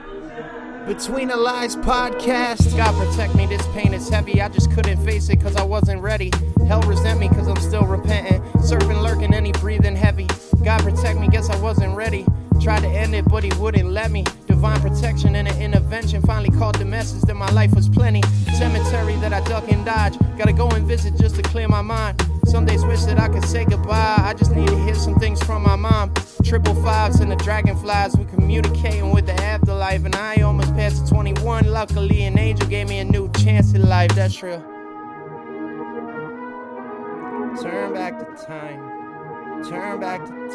Between the Lies podcast. God protect me, this pain is heavy. I just couldn't face it cause I wasn't ready. Hell resent me cause I'm still repentant. Surfing, lurking, and he breathing heavy. God protect me, guess I wasn't ready. Tried to end it, but he wouldn't let me. Divine protection and an intervention finally caught the message that my life was plenty. Cemetery that I duck and dodge. Gotta go and visit just to clear my mind. Some days wish that I could say goodbye. I just need to hear some things from my mom. 555s and the dragonflies. We communicating with the afterlife. And I almost passed 21. Luckily, an angel gave me a new chance in life. That's real. Turn back the time. Turn back the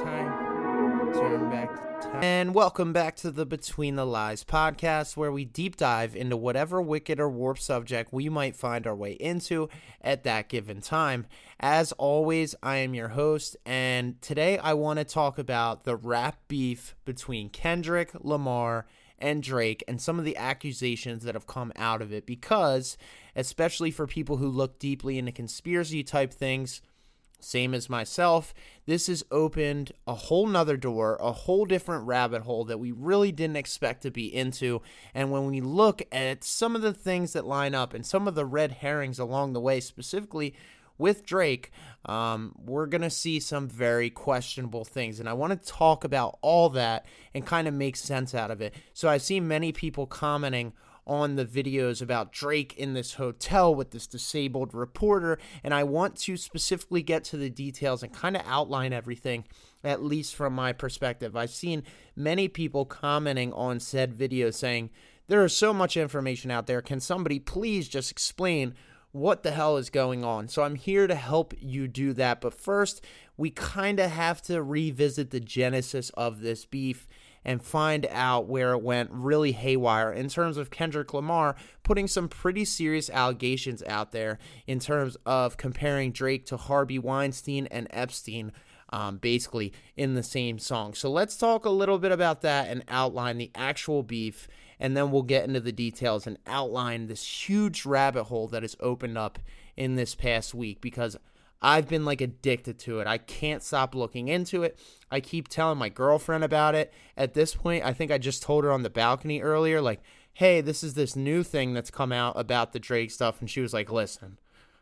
time. Turn back the time. And welcome back to the Between the Lies podcast, where we deep dive into whatever wicked or warped subject we might find our way into at that given time. As always, I am your host, and today I want to talk about the rap beef between Kendrick Lamar and Drake and some of the accusations that have come out of it, because especially for people who look deeply into conspiracy type things, same as myself, this has opened a whole nother door, a whole different rabbit hole that we really didn't expect to be into. And when we look at some of the things that line up and some of the red herrings along the way, specifically with Drake, we're going to see some very questionable things. And I want to talk about all that and kind of make sense out of it. So I've seen many people commenting on the videos about Drake in this hotel with this disabled reporter, and I want to specifically get to the details and kind of outline everything, at least from my perspective. I've seen many people commenting on said video saying, there is so much information out there, can somebody please just explain what the hell is going on? So I'm here to help you do that, but first, we kind of have to revisit the genesis of this beef and find out where it went really haywire in terms of Kendrick Lamar putting some pretty serious allegations out there in terms of comparing Drake to Harvey Weinstein and Epstein, basically in the same song. So let's talk a little bit about that and outline the actual beef, and then we'll get into the details and outline this huge rabbit hole that has opened up in this past week, because I've been like addicted to it. I can't stop looking into it. I keep telling my girlfriend about it. At this point, I think I just told her on the balcony earlier, like, hey, this is this new thing that's come out about the Drake stuff. And she was like, listen,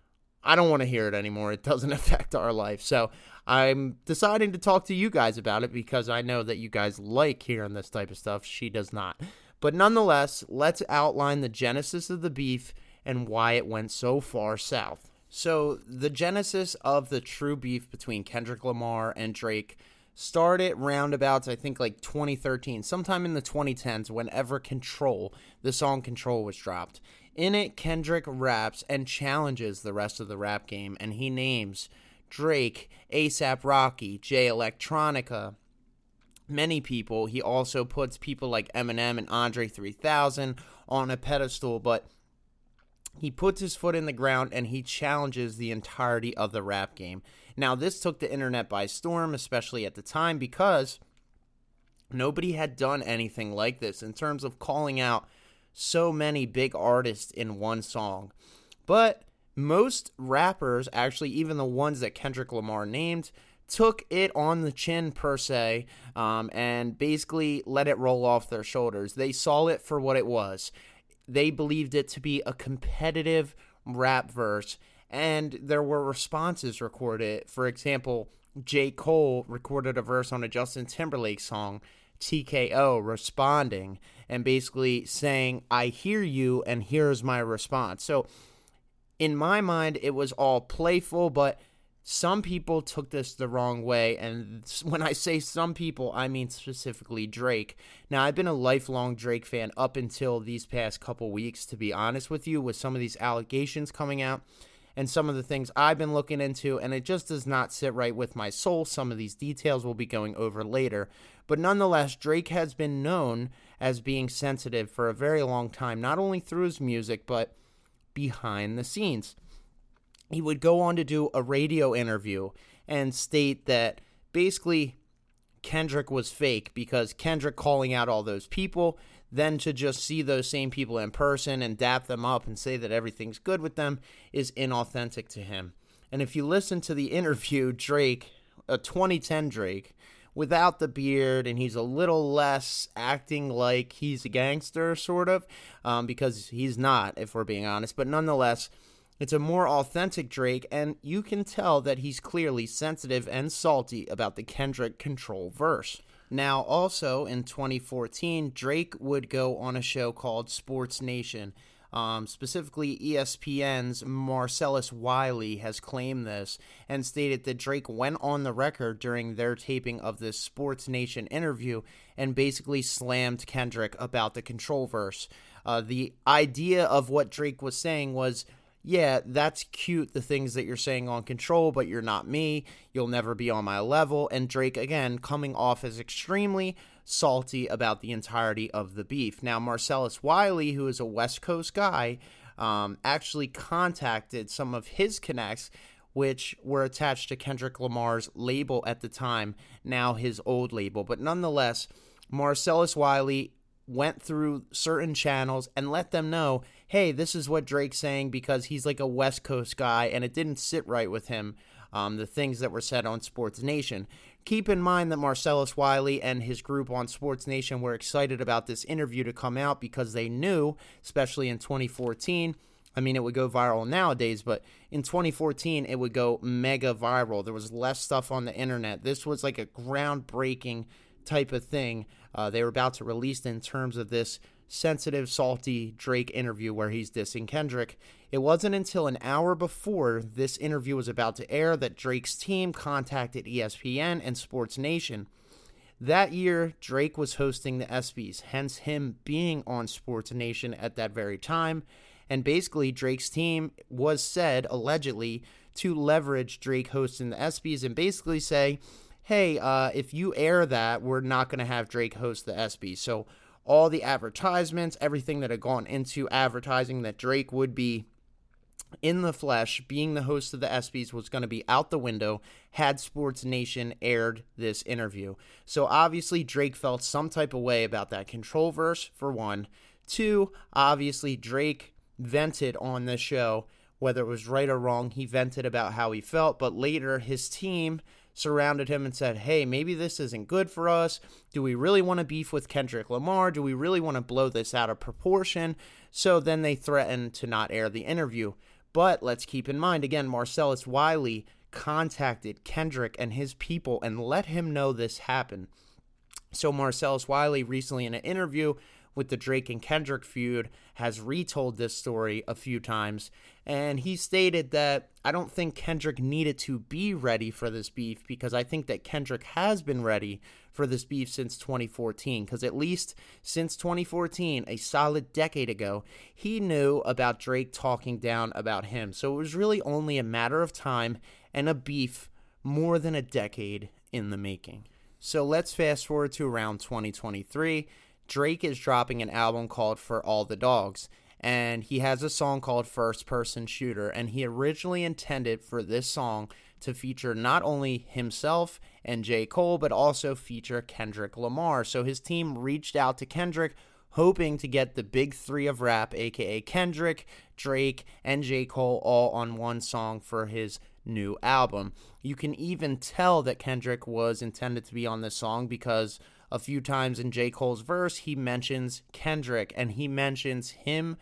I don't want to hear it anymore. It doesn't affect our life. So I'm deciding to talk to you guys about it because I know that you guys like hearing this type of stuff. She does not. But nonetheless, let's outline the genesis of the beef and why it went so far south. So the genesis of the true beef between Kendrick Lamar and Drake started roundabouts, I think, like 2013, sometime in the 2010s, whenever Control, the song Control, was dropped. In it, Kendrick raps and challenges the rest of the rap game, and he names Drake, A$AP Rocky, Jay Electronica, many people. He also puts people like Eminem and Andre 3000 on a pedestal, but he puts his foot in the ground and he challenges the entirety of the rap game. Now, this took the internet by storm, especially at the time, because nobody had done anything like this in terms of calling out so many big artists in one song. But most rappers, actually even the ones that Kendrick Lamar named, took it on the chin per se, and basically let it roll off their shoulders. They saw it for what it was. They believed it to be a competitive rap verse, and there were responses recorded. For example, J. Cole recorded a verse on a Justin Timberlake song, TKO, responding and basically saying, I hear you, and here's my response. So in my mind, it was all playful, but some people took this the wrong way, and when I say some people, I mean specifically Drake. Now, I've been a lifelong Drake fan up until these past couple weeks, to be honest with you, with some of these allegations coming out and some of the things I've been looking into, and it just does not sit right with my soul. Some of these details we'll be going over later. But nonetheless, Drake has been known as being sensitive for a very long time, not only through his music, but behind the scenes. He would go on to do a radio interview and state that basically Kendrick was fake, because Kendrick calling out all those people, then to just see those same people in person and dap them up and say that everything's good with them is inauthentic to him. And if you listen to the interview, Drake, a 2010 Drake, without the beard, and he's a little less acting like he's a gangster, sort of, because he's not, if we're being honest. But nonetheless, it's a more authentic Drake, and you can tell that he's clearly sensitive and salty about the Kendrick Control verse. Now, also in 2014, Drake would go on a show called Sports Nation. Specifically, ESPN's Marcellus Wiley has claimed this and stated that Drake went on the record during their taping of this Sports Nation interview and basically slammed Kendrick about the Control verse. The idea of what Drake was saying was, yeah, that's cute, the things that you're saying on Control, but you're not me. You'll never be on my level. And Drake, again, coming off as extremely salty about the entirety of the beef. Now, Marcellus Wiley, who is a West Coast guy, actually contacted some of his connects, which were attached to Kendrick Lamar's label at the time, now his old label. But nonetheless, Marcellus Wiley went through certain channels and let them know, hey, this is what Drake's saying, because he's like a West Coast guy and it didn't sit right with him, the things that were said on Sports Nation. Keep in mind that Marcellus Wiley and his group on Sports Nation were excited about this interview to come out because they knew, especially in 2014, I mean, it would go viral nowadays, but in 2014, it would go mega viral. There was less stuff on the internet. This was like a groundbreaking type of thing they were about to release in terms of this sensitive, salty Drake interview where he's dissing Kendrick. It wasn't until an hour before this interview was about to air that Drake's team contacted ESPN and Sports Nation. That year, Drake was hosting the ESPYs, hence him being on Sports Nation at that very time. And basically, Drake's team was said, allegedly, to leverage Drake hosting the ESPYs and basically say, hey, if you air that, we're not going to have Drake host the ESPYs. So all the advertisements, everything that had gone into advertising that Drake would be in the flesh, being the host of the ESPYs, was going to be out the window had Sports Nation aired this interview. So obviously Drake felt some type of way about that Control verse, for one. Two, obviously Drake vented on this show, whether it was right or wrong, he vented about how he felt, but later his team surrounded him and said, hey, maybe this isn't good for us. Do we really want to beef with Kendrick Lamar? Do we really want to blow this out of proportion? So then they threatened to not air the interview. But let's keep in mind, again, Marcellus Wiley contacted Kendrick and his people and let him know this happened. So Marcellus Wiley recently in an interview with the Drake and Kendrick feud has retold this story a few times, and he stated that I don't think Kendrick needed to be ready for this beef because I think that Kendrick has been ready for this beef since 2014, because at least since 2014, a solid decade ago, he knew about Drake talking down about him. So it was really only a matter of time and a beef more than a decade in the making. So let's fast forward to around 2023. Drake is dropping an album called For All the Dogs, and he has a song called First Person Shooter, and he originally intended for this song to feature not only himself and J. Cole, but also feature Kendrick Lamar. So his team reached out to Kendrick, hoping to get the big three of rap, aka Kendrick, Drake, and J. Cole, all on one song for his new album. You can even tell that Kendrick was intended to be on this song because a few times in J. Cole's verse, he mentions Kendrick, and he mentions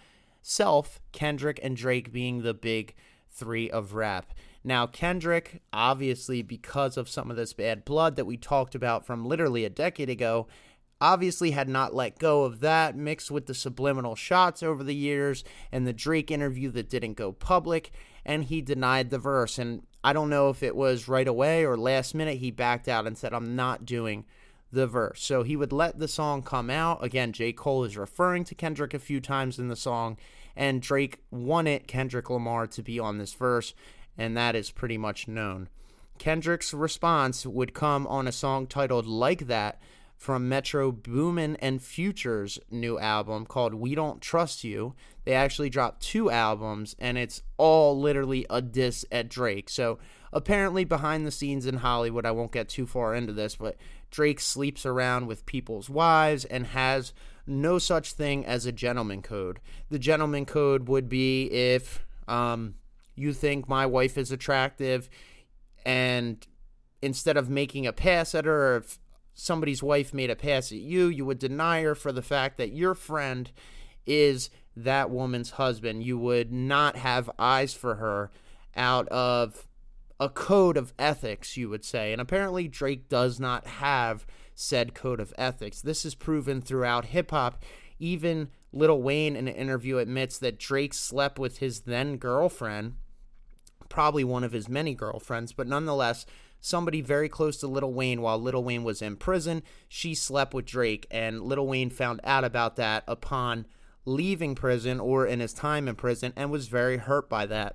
himself, Kendrick, and Drake being the big three of rap. Now, Kendrick, obviously, because of some of this bad blood that we talked about from literally a decade ago, obviously had not let go of that, mixed with the subliminal shots over the years and the Drake interview that didn't go public, and he denied the verse. And I don't know if it was right away or last minute he backed out and said, I'm not doing the verse. So he would let the song come out. Again, J. Cole is referring to Kendrick a few times in the song, and Drake wanted Kendrick Lamar to be on this verse, and that is pretty much known. Kendrick's response would come on a song titled Like That from Metro Boomin and Future's new album called We Don't Trust You. They actually dropped 2 albums, and it's all literally a diss at Drake. So apparently behind the scenes in Hollywood, I won't get too far into this, but Drake sleeps around with people's wives and has no such thing as a gentleman code. The gentleman code would be if you think my wife is attractive and instead of making a pass at her, or if somebody's wife made a pass at you, you would deny her for the fact that your friend is that woman's husband. You would not have eyes for her out of a code of ethics, you would say. And apparently Drake does not have said code of ethics. This is proven throughout hip-hop. Even Lil Wayne in an interview admits that Drake slept with his then girlfriend, probably one of his many girlfriends, but nonetheless, somebody very close to Lil Wayne while Lil Wayne was in prison. She slept with Drake, and Lil Wayne found out about that upon leaving prison or in his time in prison and was very hurt by that.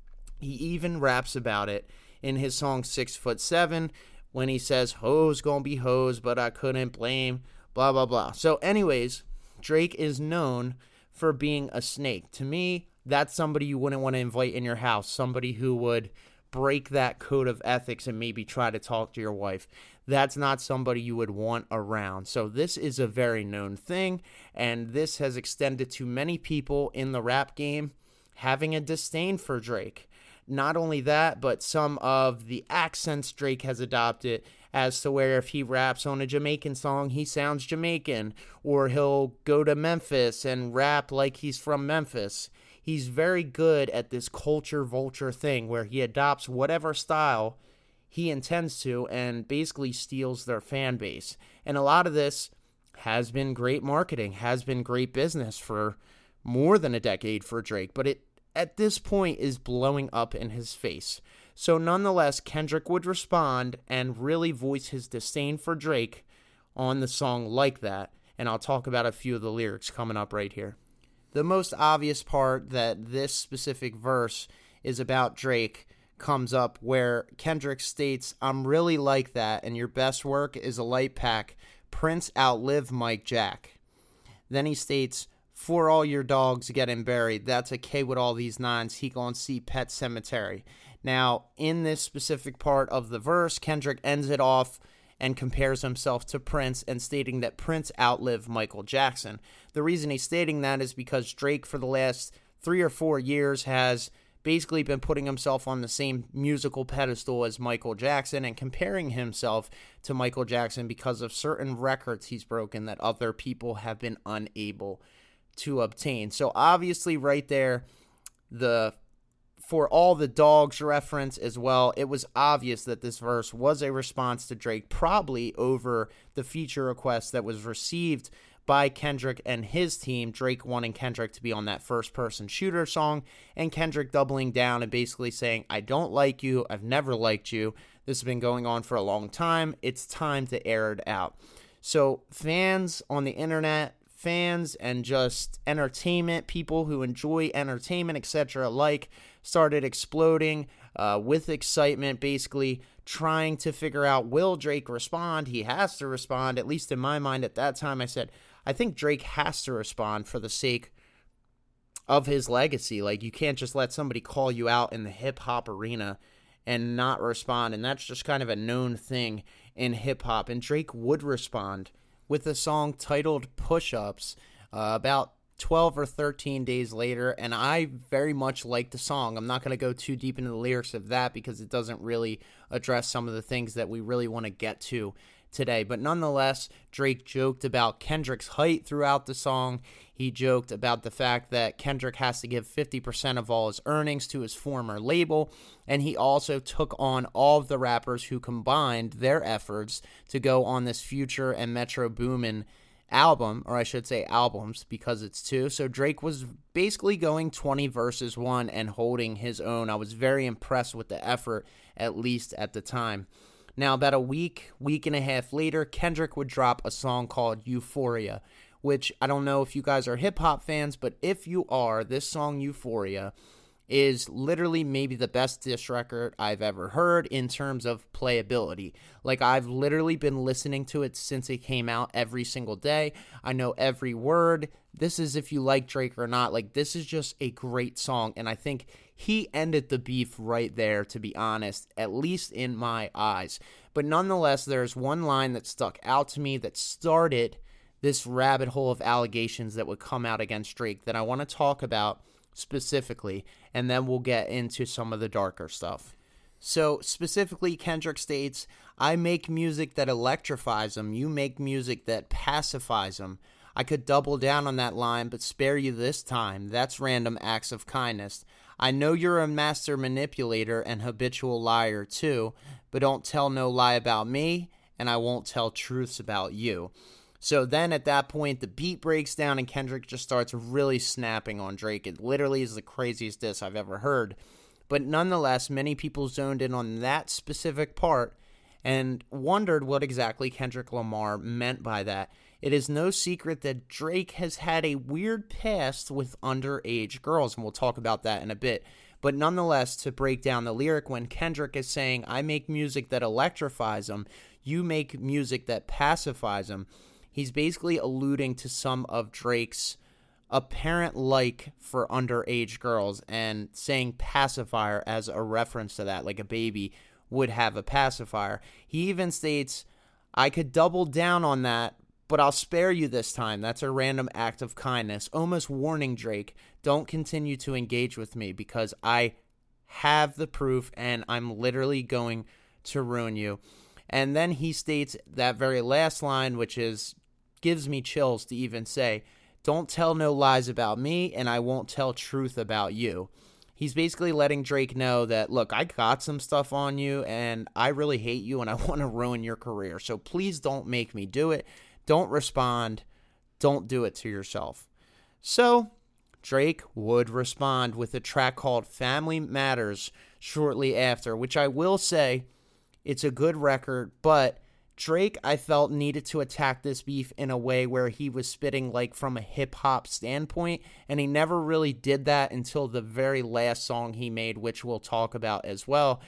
He even raps about it in his song 6'7" when he says, "Hoes gonna be hoes, but I couldn't blame," blah, blah, blah. So anyways, Drake is known for being a snake. To me, that's somebody you wouldn't want to invite in your house, somebody who would break that code of ethics and maybe try to talk to your wife. That's not somebody you would want around. So this is a very known thing, and this has extended to many people in the rap game having a disdain for Drake. Not only that, but some of the accents Drake has adopted as to where if he raps on a Jamaican song, he sounds Jamaican, or he'll go to Memphis and rap like he's from Memphis. He's very good at this culture vulture thing where he adopts whatever style he intends to and basically steals their fan base. And a lot of this has been great marketing, has been great business for more than a decade for Drake, but it at this point is blowing up in his face. So nonetheless, Kendrick would respond and really voice his disdain for Drake on the song Like That, and I'll talk about a few of the lyrics coming up right here. The most obvious part that this specific verse is about Drake comes up where Kendrick states, "I'm really like that, and your best work is a light pack. Prince outlive Mike Jack." Then he states, "For all your dogs getting buried, that's a K with all these nines, he gon' see Pet Cemetery." Now, in this specific part of the verse, Kendrick ends it off and compares himself to Prince and stating that Prince outlived Michael Jackson. The reason he's stating that is because Drake for the last 3 or 4 years has basically been putting himself on the same musical pedestal as Michael Jackson and comparing himself to Michael Jackson because of certain records he's broken that other people have been unable to obtain. So obviously right there, the "for all the dogs" reference as well, it was obvious that this verse was a response to Drake, probably over the feature request that was received by Kendrick and his team, Drake wanting Kendrick to be on that first-person shooter song, and Kendrick doubling down and basically saying, "I don't like you, I've never liked you, this has been going on for a long time, it's time to air it out." So fans on the internet, fans and just entertainment, people who enjoy entertainment, etc. alike, started exploding with excitement, basically trying to figure out, will Drake respond? He has to respond. At least in my mind at that time, I said, I think Drake has to respond for the sake of his legacy. Like, you can't just let somebody call you out in the hip-hop arena and not respond, and that's just kind of a known thing in hip-hop. And Drake would respond with a song titled Push-Ups about 12 or 13 days later, and I very much like the song. I'm not going to go too deep into the lyrics of that because it doesn't really address some of the things that we really want to get to today. But nonetheless, Drake joked about Kendrick's height throughout the song. He joked about the fact that Kendrick has to give 50% of all his earnings to his former label, and he also took on all of the rappers who combined their efforts to go on this Future and Metro Boomin album, or I should say albums because it's two. So Drake was basically going 20 versus 1 and holding his own. I was very impressed with the effort, at least at the time. Now, about a week and a half later, Kendrick would drop a song called Euphoria, which I don't know if you guys are hip-hop fans, but if you are, this song Euphoria is literally maybe the best diss record I've ever heard in terms of playability. Like, I've literally been listening to it since it came out every single day. I know every word. This is if you like Drake or not. Like, this is just a great song, and I think he ended the beef right there, to be honest, at least in my eyes. But nonetheless, there's one line that stuck out to me that started this rabbit hole of allegations that would come out against Drake that I want to talk about specifically, and then we'll get into some of the darker stuff. So specifically, Kendrick states, I make music that electrifies them. You make music that pacifies them. I could double down on that line, but spare you this time. That's random acts of kindness. I know you're a master manipulator and habitual liar too, but don't tell no lie about me, and I won't tell truths about you. So then at that point, the beat breaks down and Kendrick just starts really snapping on Drake. It literally is the craziest diss I've ever heard. But nonetheless, many people zoned in on that specific part and wondered what exactly Kendrick Lamar meant by that. It is no secret that Drake has had a weird past with underage girls, and we'll talk about that in a bit. But nonetheless, to break down the lyric, when Kendrick is saying, I make music that electrifies them, you make music that pacifies them, he's basically alluding to some of Drake's apparent like for underage girls and saying pacifier as a reference to that, like a baby would have a pacifier. He even states, I could double down on that, but I'll spare you this time. That's a random act of kindness, almost warning Drake, don't continue to engage with me because I have the proof and I'm literally going to ruin you. And then he states that very last line, which gives me chills to even say, don't tell no lies about me, and I won't tell truth about you. He's basically letting Drake know that, look, I got some stuff on you, and I really hate you, and I want to ruin your career. So please don't make me do it. Don't respond. Don't do it to yourself. So Drake would respond with a track called Family Matters shortly after, which I will say it's a good record, but Drake, I felt, needed to attack this beef in a way where he was spitting like from a hip-hop standpoint, and he never really did that until the very last song he made, which we'll talk about as well.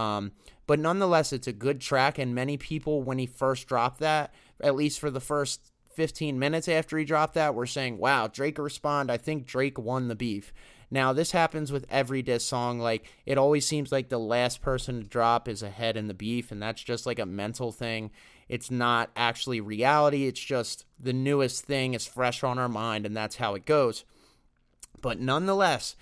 But nonetheless, it's a good track, and many people, when he first dropped that, at least for the first 15 minutes after he dropped that, were saying, wow, Drake respond. I think Drake won the beef. Now, this happens with every diss song. Like, it always seems like the last person to drop is ahead in the beef, and that's just like a mental thing. It's not actually reality. It's just the newest thing is fresh on our mind, and that's how it goes. But nonetheless,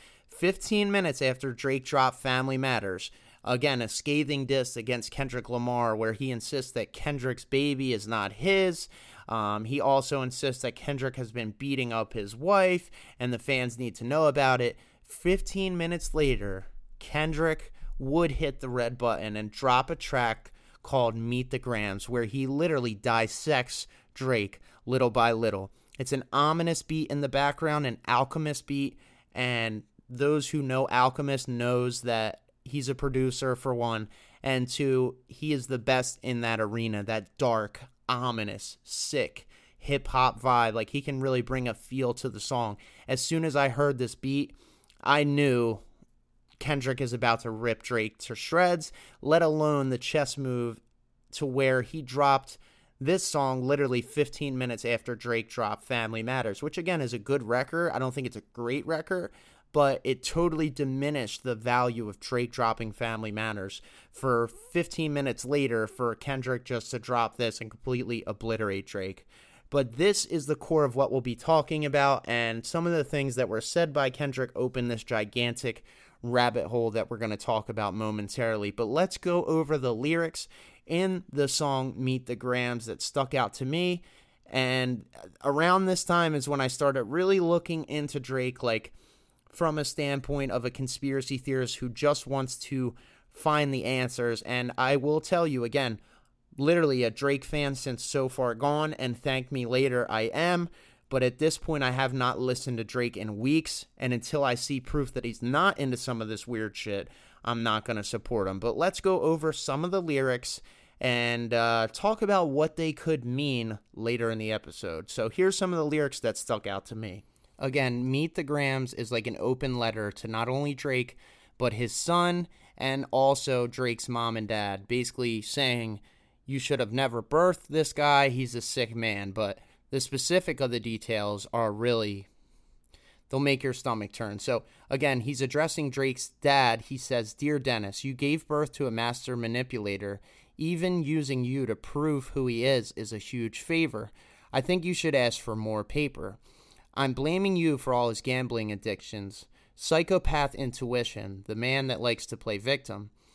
15 minutes after Drake dropped Family Matters, again, a scathing diss against Kendrick Lamar where he insists that Kendrick's baby is not his. He also insists that Kendrick has been beating up his wife and the fans need to know about it. 15 minutes later, Kendrick would hit the red button and drop a track called Meet the Grams, where he literally dissects Drake little by little. It's an ominous beat in the background, an Alchemist beat, and those who know Alchemist knows that he's a producer, for one, and two, he is the best in that arena, that dark, ominous, sick hip-hop vibe. Like, he can really bring a feel to the song. As soon as I heard this beat, I knew Kendrick is about to rip Drake to shreds, let alone the chess move to where he dropped this song literally 15 minutes after Drake dropped Family Matters, which again is a good record. I don't think it's a great record, but it totally diminished the value of Drake dropping Family Matters for 15 minutes later for Kendrick just to drop this and completely obliterate Drake. But this is the core of what we'll be talking about, and some of the things that were said by Kendrick open this gigantic rabbit hole that we're going to talk about momentarily. But let's go over the lyrics in the song Meet the Grams that stuck out to me. And around this time is when I started really looking into Drake, like from a standpoint of a conspiracy theorist who just wants to find the answers. And I will tell you again, literally a Drake fan since So Far Gone, and thank me later I am. But at this point, I have not listened to Drake in weeks, and until I see proof that he's not into some of this weird shit, I'm not going to support him. But let's go over some of the lyrics and talk about what they could mean later in the episode. So here's some of the lyrics that stuck out to me. Again, Meet the Grams is like an open letter to not only Drake, but his son and also Drake's mom and dad, basically saying, you should have never birthed this guy, he's a sick man. But the specific of the details are really, they'll make your stomach turn. So again, he's addressing Drake's dad. He says, Dear Dennis, you gave birth to a master manipulator. Even using you to prove who he is a huge favor. I think you should ask for more paper. I'm blaming you for all his gambling addictions. Psychopath intuition, the man that likes to play victim.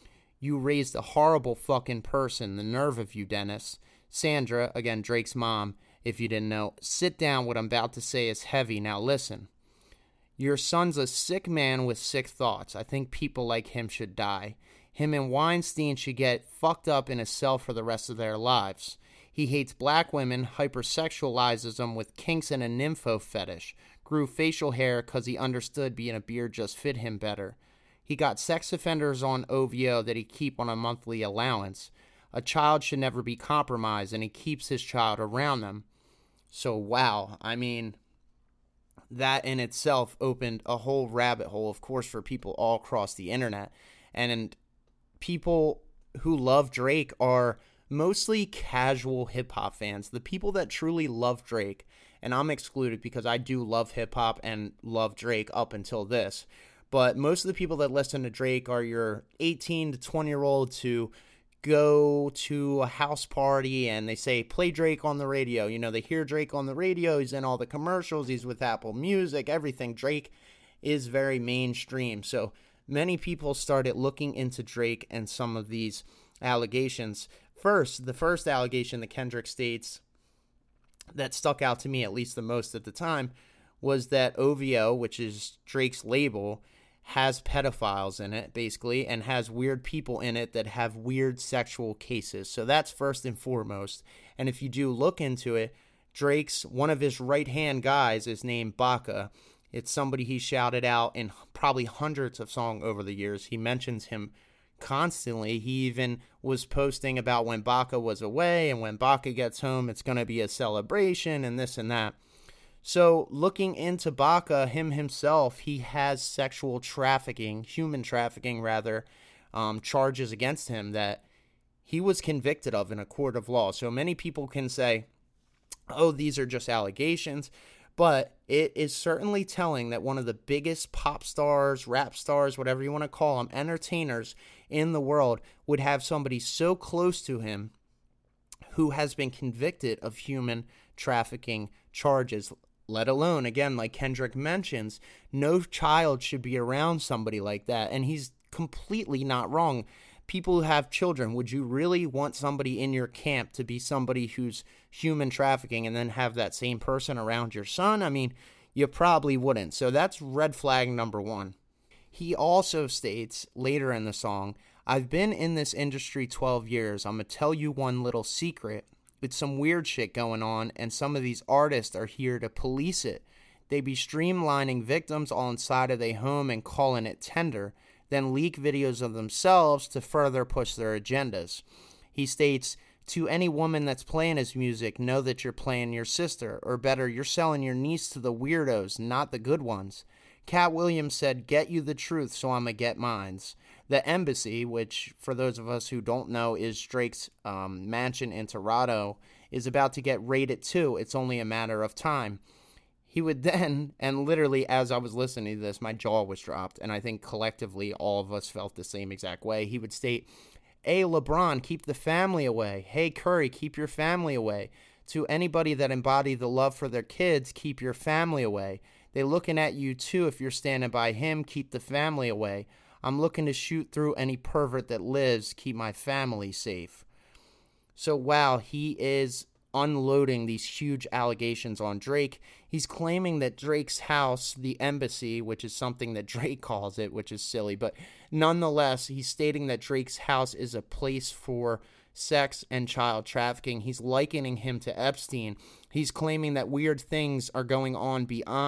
You raised a horrible fucking person. The nerve of you, Dennis. Sandra, again, Drake's mom, if you didn't know, sit down. What I'm about to say is heavy. Now listen. Your son's a sick man with sick thoughts. I think people like him should die. Him and Weinstein should get fucked up in a cell for the rest of their lives. He hates black women, hypersexualizes them with kinks and a nympho fetish. Grew facial hair because he understood being a beard just fit him better. He got sex offenders on OVO that he keep on a monthly allowance. A child should never be compromised, and he keeps his child around them. So, wow, I mean, that in itself opened a whole rabbit hole, of course, for people all across the internet. And people who love Drake are mostly casual hip-hop fans. The people that truly love Drake, and I'm excluded because I do love hip-hop and love Drake up until this, but most of the people that listen to Drake are your 18 to 20-year-olds who go to a house party and they say, play Drake on the radio. You know, they hear Drake on the radio. He's in all the commercials. He's with Apple Music, everything. Drake is very mainstream. So many people started looking into Drake and some of these allegations. First, the first allegation that Kendrick states that stuck out to me, at least the most at the time, was that OVO, which is Drake's label, has pedophiles in it, basically, and has weird people in it that have weird sexual cases. So that's first and foremost. And if you do look into it, Drake's, one of his right-hand guys is named Baka. It's somebody he shouted out in probably hundreds of songs over the years. He mentions him constantly. He even was posting about when Baka was away, and when Baka gets home, it's going to be a celebration and this and that. So looking into Baka, himself, he has sexual trafficking, human trafficking rather, charges against him that he was convicted of in a court of law. So many people can say, oh, these are just allegations, but it is certainly telling that one of the biggest pop stars, rap stars, whatever you want to call them, entertainers in the world would have somebody so close to him who has been convicted of human trafficking charges. Let alone, again, like Kendrick mentions, no child should be around somebody like that. And he's completely not wrong. People who have children, would you really want somebody in your camp to be somebody who's human trafficking and then have that same person around your son? I mean, you probably wouldn't. So that's red flag number one. He also states later in the song, I've been in this industry 12 years. I'm going to tell you one little secret. It's some weird shit going on, and some of these artists are here to police it. They be streamlining victims all inside of their home and calling it tender, then leak videos of themselves to further push their agendas. He states, to any woman that's playing his music, know that you're playing your sister, or better, you're selling your niece to the weirdos, not the good ones. Cat Williams said, get you the truth, so I'ma get mines. The Embassy, which for those of us who don't know is Drake's mansion in Toronto, is about to get raided too. It's only a matter of time. He would then, and literally as I was listening to this, my jaw was dropped, and I think collectively all of us felt the same exact way. He would state, hey, LeBron, keep the family away. Hey, Curry, keep your family away. To anybody that embody the love for their kids, keep your family away. They looking at you too. If you're standing by him, keep the family away. I'm looking to shoot through any pervert that lives, keep my family safe. So, wow, he is unloading these huge allegations on Drake. He's claiming that Drake's house, the Embassy, which is something that Drake calls it, which is silly, but nonetheless, he's stating that Drake's house is a place for sex and child trafficking. He's likening him to Epstein. He's claiming that weird things are going on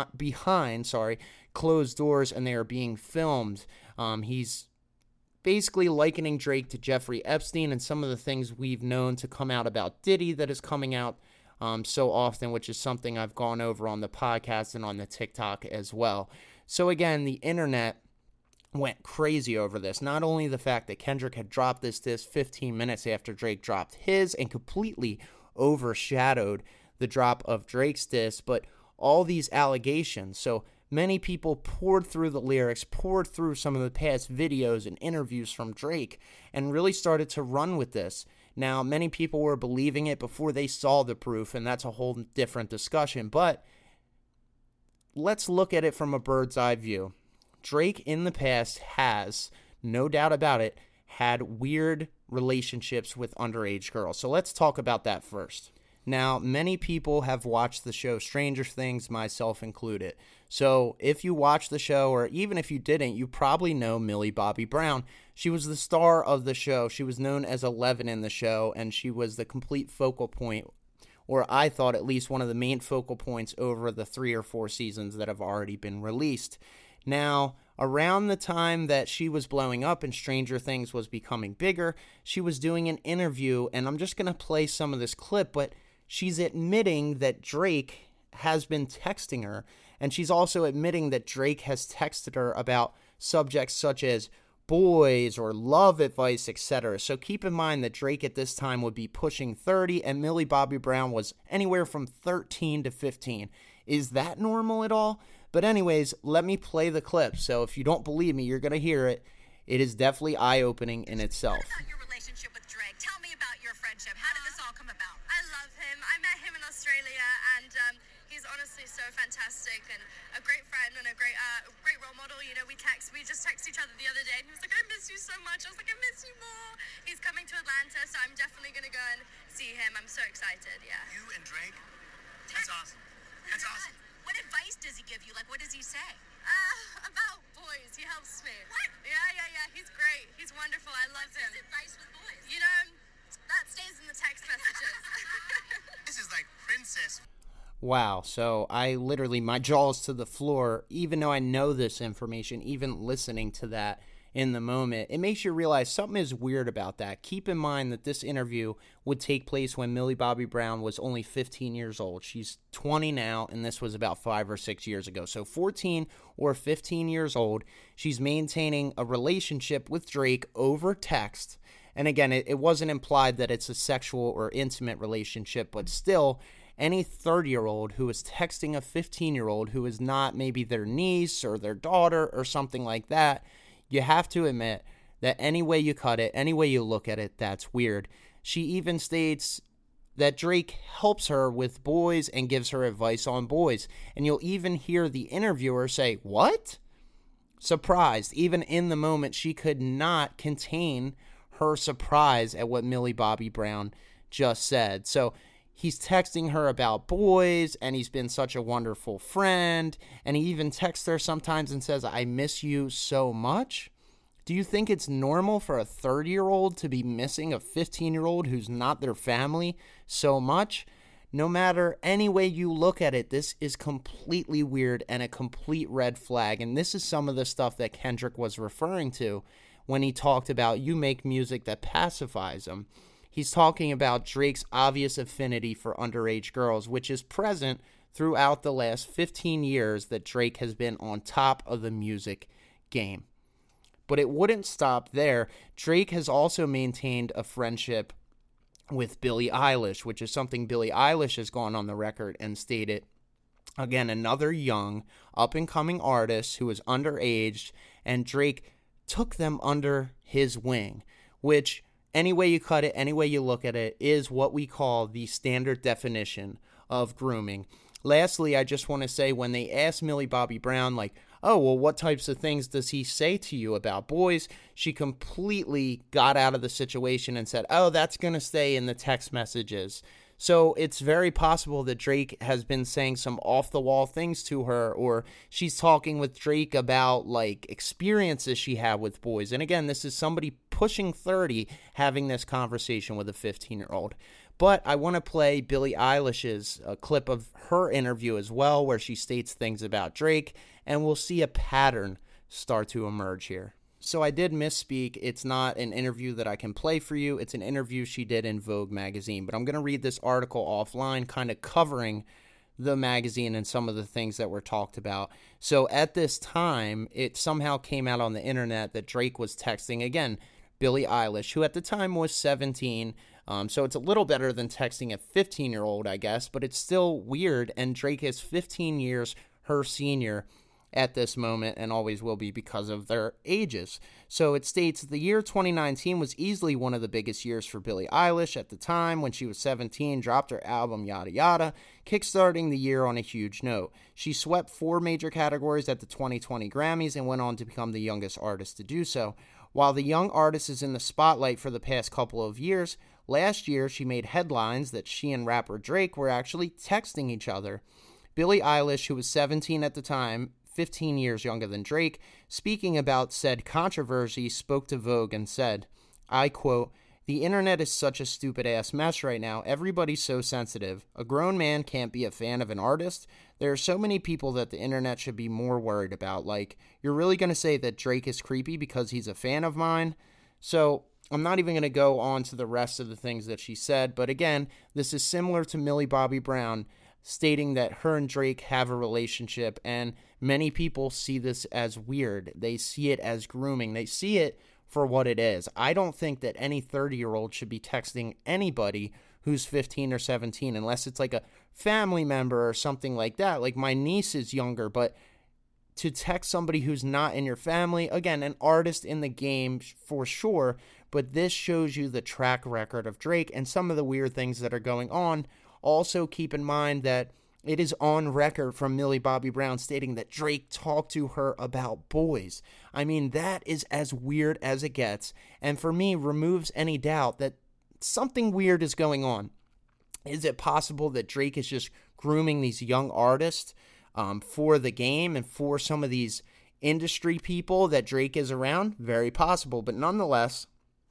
behind closed doors, and they are being filmed. He's basically likening Drake to Jeffrey Epstein and some of the things we've known to come out about Diddy that is coming out so often, which is something I've gone over on the podcast and on the TikTok as well. So again, the internet went crazy over this. Not only the fact that Kendrick had dropped this disc 15 minutes after Drake dropped his and completely overshadowed the drop of Drake's disc, but all these allegations. So many people poured through the lyrics, poured through some of the past videos and interviews from Drake, and really started to run with this. Now, many people were believing it before they saw the proof, and that's a whole different discussion. But let's look at it from a bird's eye view. Drake in the past has, no doubt about it, had weird relationships with underage girls. So let's talk about that first. Now, many people have watched the show Stranger Things, myself included. So if you watched the show, or even if you didn't, you probably know Millie Bobby Brown. She was the star of the show. She was known as Eleven in the show, and she was the complete focal point, or I thought at least one of the main focal points over the 3 or 4 seasons that have already been released. Now, around the time that she was blowing up and Stranger Things was becoming bigger, she was doing an interview, and I'm just going to play some of this clip, but she's admitting that Drake has been texting her, and she's also admitting that Drake has texted her about subjects such as boys or love advice, etc. So keep in mind that Drake at this time would be pushing 30, and Millie Bobby Brown was anywhere from 13 to 15. Is that normal at all? But anyways, let me play the clip. So if you don't believe me, you're going to hear it. It is definitely eye-opening in itself. What about your relationship with Drake? Tell me about your friendship. How did this all come about? I love him. I met him in Australia, and he's honestly so fantastic and a great friend and a great role model. You know, we just texted each other the other day, and he was like, I miss you so much. I was like, I miss you more. He's coming to Atlanta, so I'm definitely going to go and see him. I'm so excited, yeah. You and Drake? That's awesome. That's awesome. What advice does he give you? Like, what does he say? About boys. He helps me. What? Yeah. He's great. He's wonderful. I love him. What's his advice with boys? You know, that stays in the text messages. This is like princess. Wow, so I literally, my jaw's to the floor, even though I know this information, even listening to that in the moment, it makes you realize something is weird about that. Keep in mind that this interview would take place when Millie Bobby Brown was only 15 years old. She's 20 now, and this was about 5 or 6 years ago. So 14 or 15 years old, she's maintaining a relationship with Drake over text. And again, it wasn't implied that it's a sexual or intimate relationship, but still, any 30-year-old who is texting a 15-year-old who is not maybe their niece or their daughter or something like that, you have to admit that any way you cut it, any way you look at it, that's weird. She even states that Drake helps her with boys and gives her advice on boys. And you'll even hear the interviewer say, "What?" Surprised. Even in the moment, she could not contain her surprise at what Millie Bobby Brown just said. So he's texting her about boys, and he's been such a wonderful friend, and he even texts her sometimes and says, I miss you so much. Do you think it's normal for a 30-year-old to be missing a 15-year-old who's not their family so much? No matter any way you look at it, this is completely weird and a complete red flag, and this is some of the stuff that Kendrick was referring to when he talked about you make music that pacifies them. He's talking about Drake's obvious affinity for underage girls, which is present throughout the last 15 years that Drake has been on top of the music game. But it wouldn't stop there. Drake has also maintained a friendship with Billie Eilish, which is something Billie Eilish has gone on the record and stated. Again, another young, up-and-coming artist who is underage, and Drake took them under his wing, which, any way you cut it, any way you look at it, is what we call the standard definition of grooming. Lastly, I just want to say, when they asked Millie Bobby Brown, like, oh, well, what types of things does he say to you about boys? She completely got out of the situation and said, oh, that's going to stay in the text messages. So it's very possible that Drake has been saying some off-the-wall things to her, or she's talking with Drake about, like, experiences she had with boys. And again, this is somebody pushing 30 having this conversation with a 15-year-old. But I want to play Billie Eilish's clip of her interview as well, where she states things about Drake, and we'll see a pattern start to emerge here. So I did misspeak. It's not an interview that I can play for you. It's an interview she did in Vogue magazine. But I'm going to read this article offline, kind of covering the magazine and some of the things that were talked about. So at this time, it somehow came out on the internet that Drake was texting, again, Billie Eilish, who at the time was 17. So it's a little better than texting a 15-year-old, I guess, but it's still weird. And Drake is 15 years her senior at this moment, and always will be because of their ages. So it states the year 2019 was easily one of the biggest years for Billie Eilish at the time. When she was 17, dropped her album Yada Yada, kickstarting the year on a huge note. She swept 4 major categories at the 2020 Grammys and went on to become the youngest artist to do so. While the young artist is in the spotlight for the past couple of years, last year she made headlines that she and rapper Drake were actually texting each other. Billie Eilish, who was 17 at the time, 15 years younger than Drake, speaking about said controversy, spoke to Vogue and said, I quote, "The internet is such a stupid-ass mess right now. Everybody's so sensitive. A grown man can't be a fan of an artist. There are so many people that the internet should be more worried about. Like, you're really going to say that Drake is creepy because he's a fan of mine?" So I'm not even going to go on to the rest of the things that she said. But again, this is similar to Millie Bobby Brown stating that her and Drake have a relationship, and many people see this as weird. They see it as grooming. They see it for what it is. I don't think that any 30-year-old should be texting anybody who's 15 or 17 unless it's like a family member or something like that. Like my niece is younger, but to text somebody who's not in your family, again, an artist in the game for sure, but this shows you the track record of Drake and some of the weird things that are going on. Also, keep in mind that it is on record from Millie Bobby Brown stating that Drake talked to her about boys. I mean, that is as weird as it gets, and for me, removes any doubt that something weird is going on. Is it possible that Drake is just grooming these young artists for the game and for some of these industry people that Drake is around? Very possible, but nonetheless,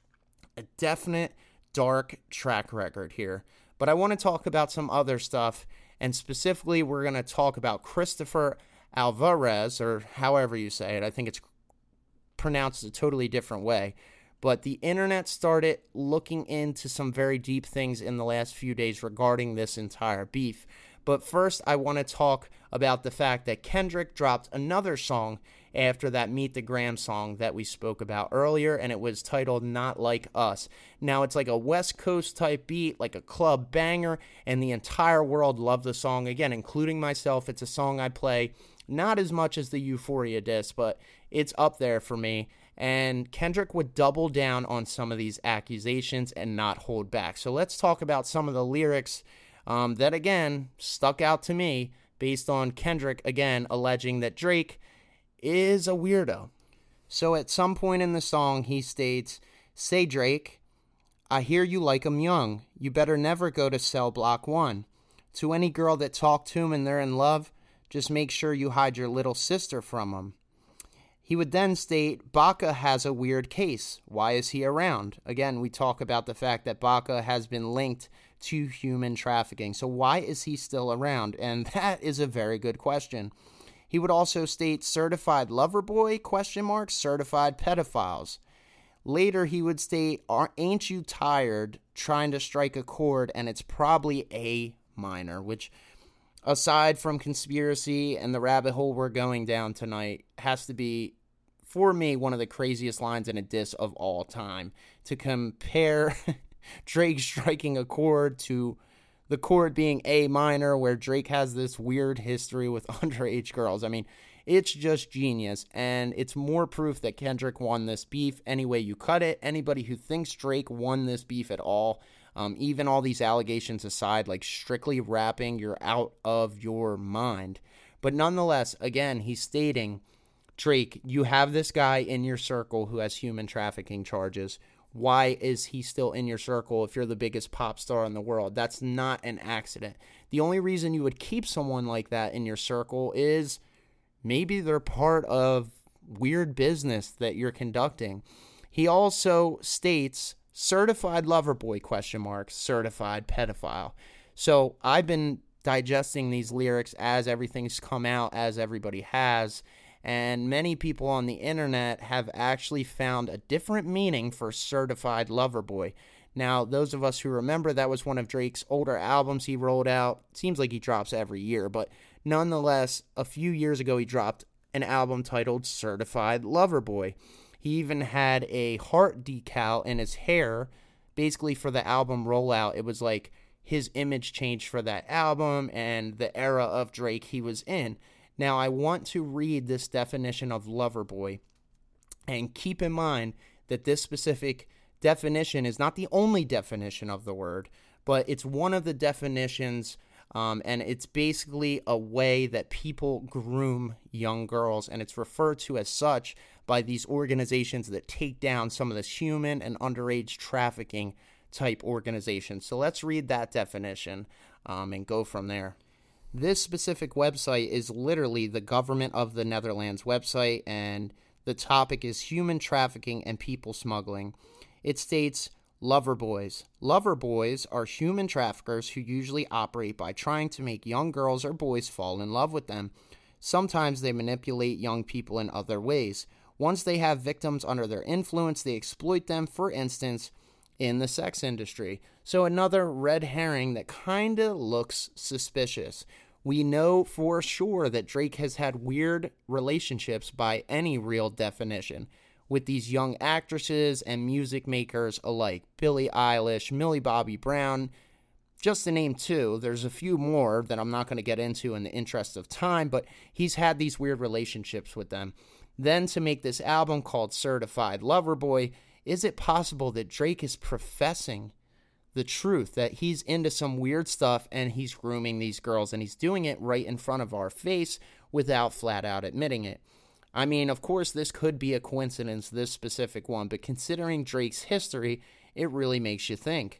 a definite dark track record here. But I want to talk about some other stuff, and specifically we're going to talk about Christopher Alvarez, or however you say it. I think it's pronounced a totally different way. But the internet started looking into some very deep things in the last few days regarding this entire beef. But first, I want to talk about the fact that Kendrick dropped another song after that Meet the Graham song that we spoke about earlier, and it was titled Not Like Us. Now, it's like a West Coast type beat, like a club banger, and the entire world loved the song, again, including myself. It's a song I play not as much as the Euphoria disc, but it's up there for me. And Kendrick would double down on some of these accusations and not hold back. So let's talk about some of the lyrics that, again, stuck out to me based on Kendrick, again, alleging that Drake is a weirdo. So at some point in the song, he states, "Say, Drake, I hear you like 'em young. You better never go to cell block 1. To any girl that talk to him and they're in love, just make sure you hide your little sister from 'em." He would then state, "Baca has a weird case. Why is he around?" Again, we talk about the fact that Baca has been linked to human trafficking. So why is he still around? And that is a very good question. He would also state, "Certified lover boy, ? Certified pedophiles." Later, he would state, "Ain't you tired trying to strike a chord, and it's probably A minor," which, aside from conspiracy and the rabbit hole we're going down tonight, has to be, for me, one of the craziest lines in a diss of all time. To compare Drake striking a chord to the chord being A minor, where Drake has this weird history with underage girls. I mean, it's just genius, and it's more proof that Kendrick won this beef any way you cut it. Anybody who thinks Drake won this beef at all, even all these allegations aside, like strictly rapping, you're out of your mind. But nonetheless, again, he's stating, Drake, you have this guy in your circle who has human trafficking charges. Why is he still in your circle if you're the biggest pop star in the world? That's not an accident. The only reason you would keep someone like that in your circle is maybe they're part of weird business that you're conducting. He also states, "Certified lover boy, ? Certified pedophile." So I've been digesting these lyrics as everything's come out, as everybody has, and many people on the internet have actually found a different meaning for certified lover boy. Now, those of us who remember, that was one of Drake's older albums he rolled out. Seems like he drops every year, but nonetheless, a few years ago he dropped an album titled Certified Lover Boy. He even had a heart decal in his hair, basically for the album rollout. It was like his image changed for that album and the era of Drake he was in. Now, I want to read this definition of lover boy, and keep in mind that this specific definition is not the only definition of the word, but it's one of the definitions, and it's basically a way that people groom young girls, and it's referred to as such by these organizations that take down some of this human and underage trafficking type organizations. So let's read that definition and go from there. This specific website is literally the government of the Netherlands website, and the topic is human trafficking and people smuggling. It states, lover boys. Lover boys are human traffickers who usually operate by trying to make young girls or boys fall in love with them. Sometimes they manipulate young people in other ways. Once they have victims under their influence, they exploit them, for instance, in the sex industry. So another red herring that kind of looks suspicious. We know for sure that Drake has had weird relationships by any real definition with these young actresses and music makers alike. Billie Eilish, Millie Bobby Brown, just to name two. There's a few more that I'm not going to get into in the interest of time, but he's had these weird relationships with them. Then to make this album called Certified Lover Boy, is it possible that Drake is professing the truth, that he's into some weird stuff and he's grooming these girls, and he's doing it right in front of our face without flat out admitting it? I mean, of course, this could be a coincidence, this specific one, but considering Drake's history, it really makes you think.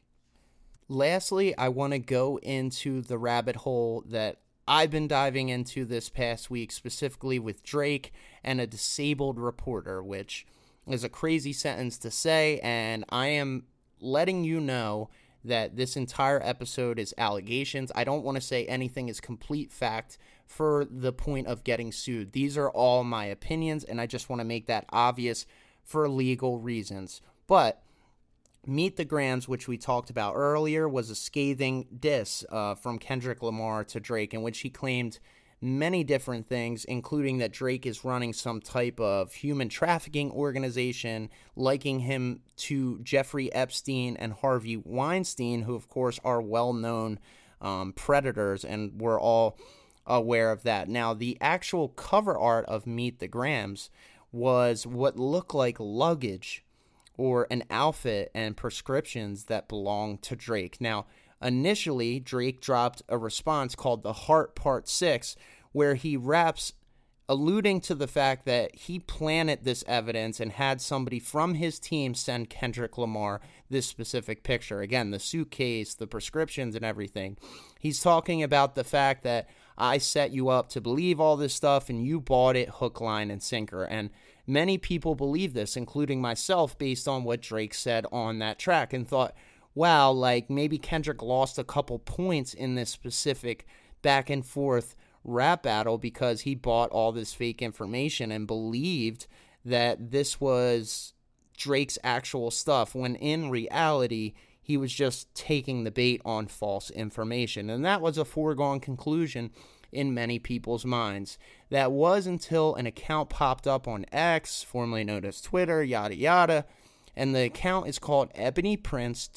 Lastly, I want to go into the rabbit hole that I've been diving into this past week, specifically with Drake and a disabled reporter, which is a crazy sentence to say, and I am letting you know that this entire episode is allegations. I don't want to say anything is complete fact for the point of getting sued. These are all my opinions, and I just want to make that obvious for legal reasons. But Meet the Grams, which we talked about earlier, was a scathing diss from Kendrick Lamar to Drake, in which he claimed many different things, including that Drake is running some type of human trafficking organization, liking him to Jeffrey Epstein and Harvey Weinstein, who, of course, are well-known predators, and we're all aware of that. Now, the actual cover art of Meet the Grams was what looked like luggage or an outfit and prescriptions that belonged to Drake. Now, initially, Drake dropped a response called The Heart Part 6, where he raps alluding to the fact that he planted this evidence and had somebody from his team send Kendrick Lamar this specific picture. Again, the suitcase, the prescriptions, and everything. He's talking about the fact that I set you up to believe all this stuff and you bought it hook, line, and sinker. And many people believe this, including myself, based on what Drake said on that track, and thought, wow, like maybe Kendrick lost a couple points in this specific back and forth rap battle because he bought all this fake information and believed that this was Drake's actual stuff, when in reality, he was just taking the bait on false information. And that was a foregone conclusion in many people's minds. That was until an account popped up on X, formerly known as Twitter, yada yada, and the account is called Ebony Prince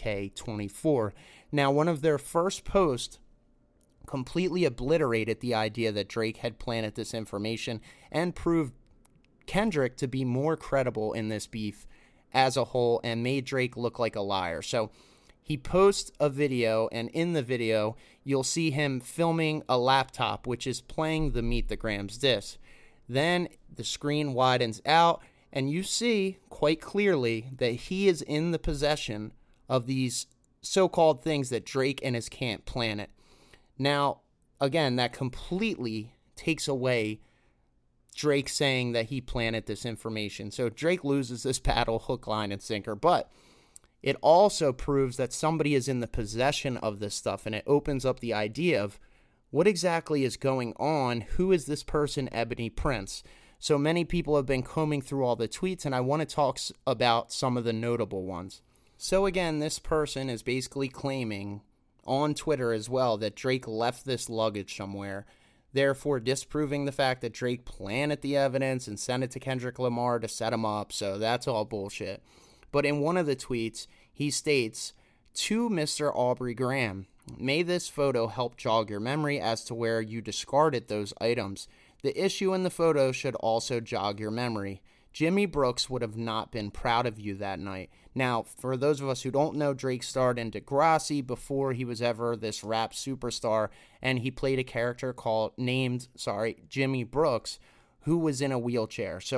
2K24. Now, one of their first posts completely obliterated the idea that Drake had planted this information and proved Kendrick to be more credible in this beef as a whole and made Drake look like a liar. So he posts a video, and in the video, you'll see him filming a laptop, which is playing the Meet the Grams disc. Then the screen widens out, and you see quite clearly that he is in the possession of these so-called things that Drake and his camp planted. Now, again, that completely takes away Drake saying that he planted this information. So Drake loses this battle hook, line, and sinker. But it also proves that somebody is in the possession of this stuff, and it opens up the idea of what exactly is going on. Who is this person, Ebony Prince? So many people have been combing through all the tweets, and I want to talk about some of the notable ones. So again, this person is basically claiming on Twitter as well that Drake left this luggage somewhere, therefore disproving the fact that Drake planted the evidence and sent it to Kendrick Lamar to set him up. So that's all bullshit. But in one of the tweets, he states, "To Mr. Aubrey Graham, may this photo help jog your memory as to where you discarded those items. The issue in the photo should also jog your memory. Jimmy Brooks would have not been proud of you that night." Now, for those of us who don't know, Drake starred in Degrassi before he was ever this rap superstar, and he played a character named Jimmy Brooks, who was in a wheelchair. So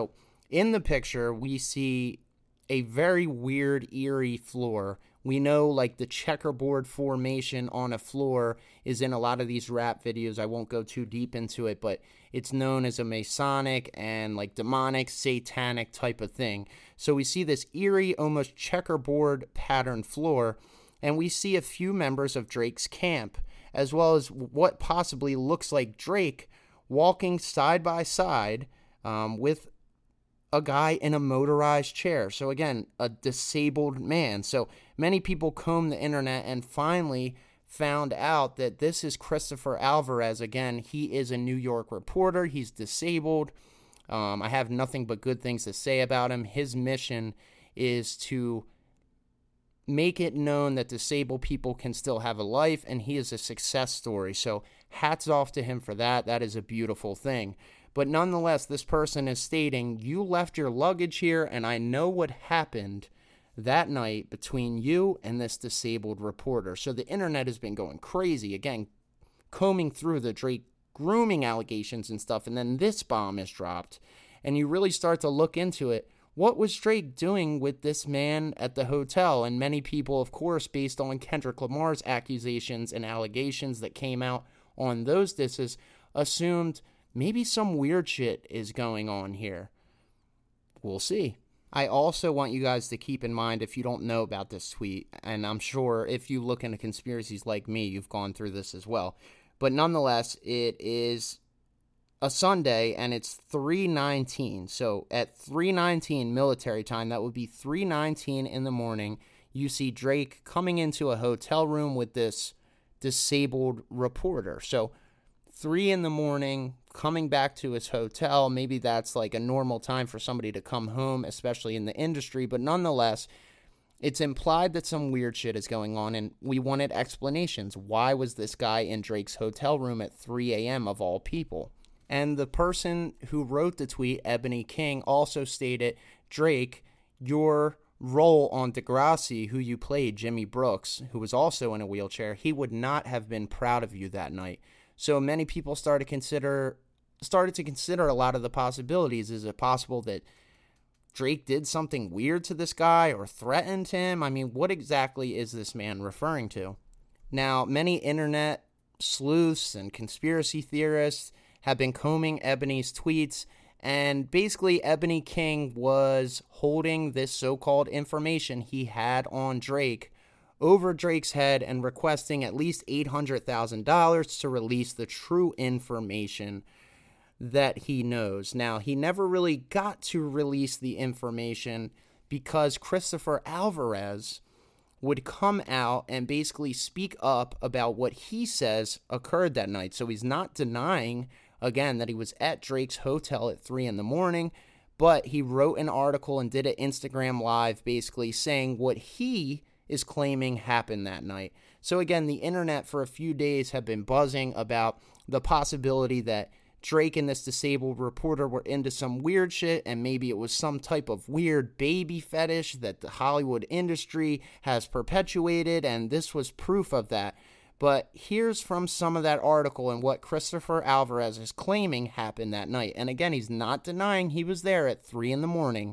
In the picture, we see a very weird, eerie floor. We know like the checkerboard formation on a floor is in a lot of these rap videos. I won't go too deep into it, but it's known as a Masonic and like demonic, satanic type of thing. So we see this eerie, almost checkerboard pattern floor, and we see a few members of Drake's camp, as well as what possibly looks like Drake walking side by side with a guy in a motorized chair. So again, a disabled man. So many people combed the internet and finally found out that this is Christopher Alvarez. Again, he is a New York reporter. He's disabled. I have nothing but good things to say about him. His mission is to make it known that disabled people can still have a life, and he is a success story. So hats off to him for that. That is a beautiful thing. But nonetheless, this person is stating, you left your luggage here, and I know what happened that night between you and this disabled reporter. So the internet has been going crazy, again, combing through the Drake grooming allegations and stuff, and then this bomb is dropped, and you really start to look into it. What was Drake doing with this man at the hotel? And many people, of course, based on Kendrick Lamar's accusations and allegations that came out on those disses, assumed maybe some weird shit is going on here. We'll see. I also want you guys to keep in mind, if you don't know about this tweet, and I'm sure if you look into conspiracies like me, you've gone through this as well. But nonetheless, it is a Sunday, and it's 3:19. So at 3:19 military time, that would be 3:19 in the morning, you see Drake coming into a hotel room with this disabled reporter. So 3 in the morning, coming back to his hotel. Maybe that's like a normal time for somebody to come home, especially in the industry. But nonetheless, it's implied that some weird shit is going on, and we wanted explanations. Why was this guy in Drake's hotel room at 3 a.m. of all people? And the person who wrote the tweet, Ebony King, also stated, Drake, your role on Degrassi, who you played, Jimmy Brooks, who was also in a wheelchair, he would not have been proud of you that night. So many people started to consider a lot of the possibilities. Is it possible that Drake did something weird to this guy or threatened him? I mean, what exactly is this man referring to? Now, many internet sleuths and conspiracy theorists have been combing Ebony's tweets, and basically Ebony King was holding this so-called information he had on Drake over Drake's head and requesting at least $800,000 to release the true information that he knows. Now, he never really got to release the information because Christopher Alvarez would come out and basically speak up about what he says occurred that night. So he's not denying, again, that he was at Drake's hotel at 3 in the morning, but he wrote an article and did an Instagram Live basically saying what he is claiming happened that night. So again, the internet for a few days have been buzzing about the possibility that Drake and this disabled reporter were into some weird shit, and maybe it was some type of weird baby fetish that the Hollywood industry has perpetuated, and this was proof of that. But here's from some of that article and what Christopher Alvarez is claiming happened that night. And again, he's not denying he was there at 3 in the morning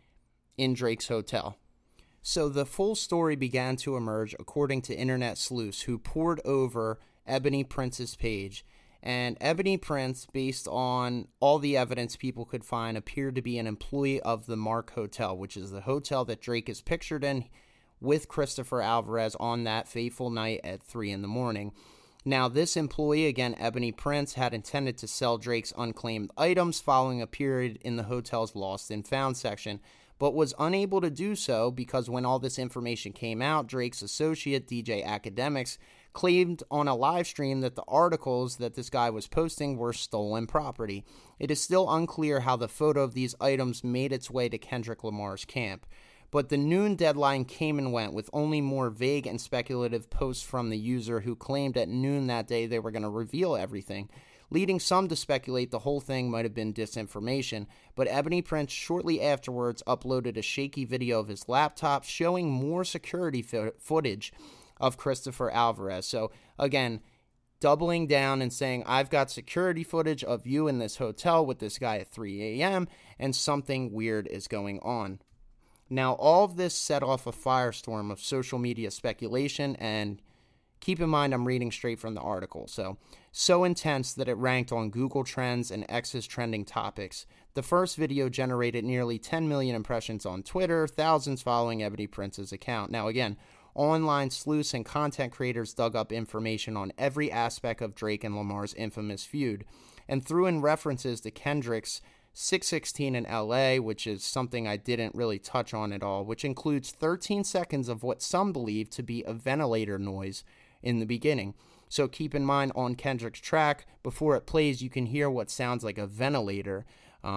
in Drake's hotel. So the full story began to emerge according to internet sleuths who poured over Ebony Prince's page. And Ebony Prince, based on all the evidence people could find, appeared to be an employee of the Mark Hotel, which is the hotel that Drake is pictured in with Christopher Alvarez on that fateful night at 3 in the morning. Now, this employee, again, Ebony Prince, had intended to sell Drake's unclaimed items following a period in the hotel's lost and found section, but was unable to do so because when all this information came out, Drake's associate, DJ Academics, claimed on a live stream that the articles that this guy was posting were stolen property. It is still unclear how the photo of these items made its way to Kendrick Lamar's camp. But the noon deadline came and went with only more vague and speculative posts from the user who claimed at noon that day they were going to reveal everything, leading some to speculate the whole thing might have been disinformation. But Ebony Prince shortly afterwards uploaded a shaky video of his laptop showing more security footage of Christopher Alvarez. So again, doubling down and saying, I've got security footage of you in this hotel with this guy at 3 a.m. and something weird is going on. Now, all of this set off a firestorm of social media speculation, and keep in mind I'm reading straight from the article. So intense that it ranked on Google Trends and X's trending topics. The first video generated nearly 10 million impressions on Twitter, thousands following Ebony Prince's account. Now, again, online sleuths and content creators dug up information on every aspect of Drake and Lamar's infamous feud and threw in references to Kendrick's 616 in LA, which is something I didn't really touch on at all, which includes 13 seconds of what some believe to be a ventilator noise in the beginning. So keep in mind, on Kendrick's track, before it plays, you can hear what sounds like a ventilator.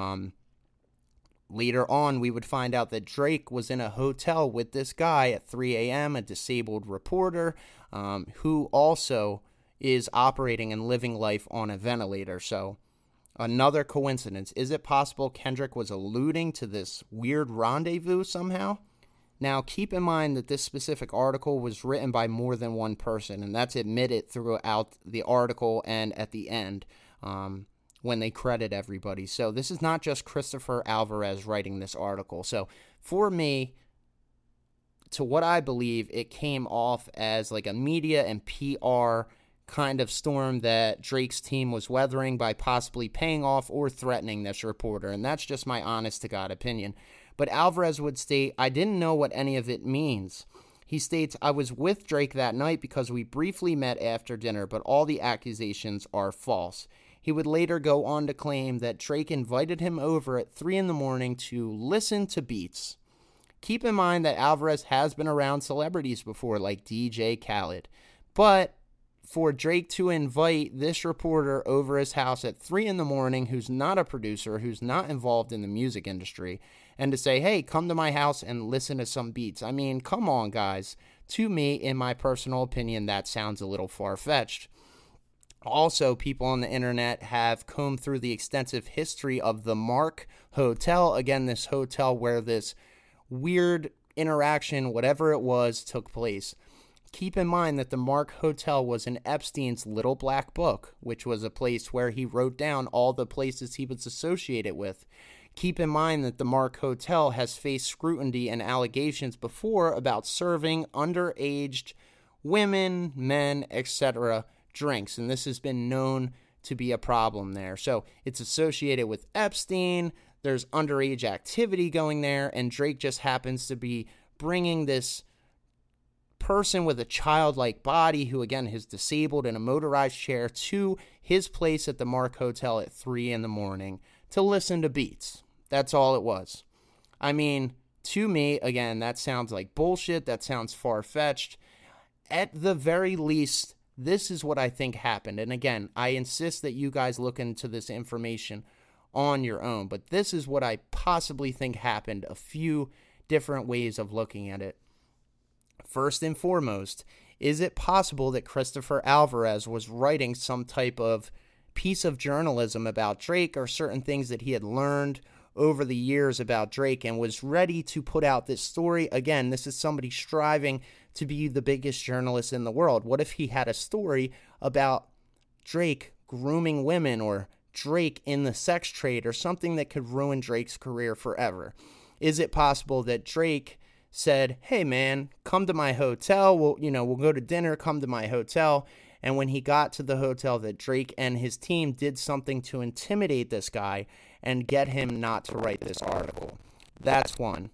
Later on, we would find out that Drake was in a hotel with this guy at 3 a.m., a disabled reporter who also is operating and living life on a ventilator. So another coincidence. Is it possible Kendrick was alluding to this weird rendezvous somehow? Now, keep in mind that this specific article was written by more than one person, and that's admitted throughout the article and at the end when they credit everybody. So this is not just Christopher Alvarez writing this article. So for me, to what I believe, it came off as like a media and PR kind of storm that Drake's team was weathering by possibly paying off or threatening this reporter, and that's just my honest-to-God opinion. But Alvarez would state, I didn't know what any of it means. He states, I was with Drake that night because we briefly met after dinner, but all the accusations are false. He would later go on to claim that Drake invited him over at 3 a.m. to listen to beats. Keep in mind that Alvarez has been around celebrities before, like DJ Khaled. But for Drake to invite this reporter over his house at 3 a.m, who's not a producer, who's not involved in the music industry, and to say, hey, come to my house and listen to some beats. I mean, come on, guys. To me, in my personal opinion, that sounds a little far-fetched. Also, people on the internet have combed through the extensive history of the Mark Hotel. Again, this hotel where this weird interaction, whatever it was, took place. Keep in mind that the Mark Hotel was in Epstein's Little Black Book, which was a place where he wrote down all the places he was associated with. Keep in mind that the Mark Hotel has faced scrutiny and allegations before about serving underage women, men, etc. drinks, and this has been known to be a problem there. So it's associated with Epstein, there's underage activity going there, and Drake just happens to be bringing this person with a childlike body who, again, is disabled in a motorized chair to his place at the Mark Hotel at 3 a.m. to listen to beats. That's all it was. I mean, to me, again, that sounds like bullshit. That sounds far-fetched. At the very least, this is what I think happened. And again, I insist that you guys look into this information on your own. But this is what I possibly think happened. A few different ways of looking at it. First and foremost, is it possible that Christopher Alvarez was writing some type of piece of journalism about Drake or certain things that he had learned over the years about Drake and was ready to put out this story? Again, this is somebody striving to be the biggest journalist in the world. What if he had a story about Drake grooming women or Drake in the sex trade or something that could ruin Drake's career forever? Is it possible that Drake said, hey man, come to my hotel, we'll go to dinner, come to my hotel, and when he got to the hotel that Drake and his team did something to intimidate this guy and get him not to write this article? That's one.